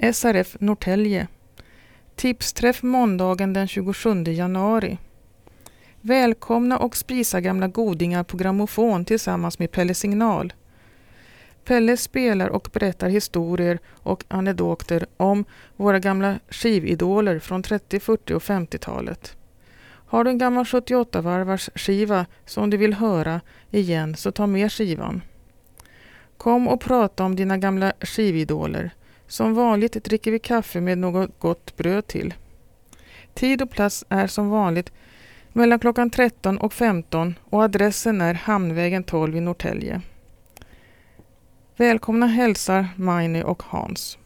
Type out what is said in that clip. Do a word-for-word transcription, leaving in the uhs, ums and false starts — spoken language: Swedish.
S R F Norrtälje. Tipsträff måndagen den tjugosjunde januari. Välkomna och spisa gamla godingar på grammofon tillsammans med Pelle Signal. Pelle spelar och berättar historier och anekdoter om våra gamla skividoler från trettio-, fyrtio- och femtiotalet. Har du en gammal sjuttioåtta-varvars skiva som du vill höra igen, så ta med skivan. Kom och prata om dina gamla skividoler. Som vanligt dricker vi kaffe med något gott bröd till. Tid och plats är som vanligt mellan klockan tretton och femton och adressen är Hamnvägen tolv i Norrtälje. Välkomna hälsar Magnus och Hans.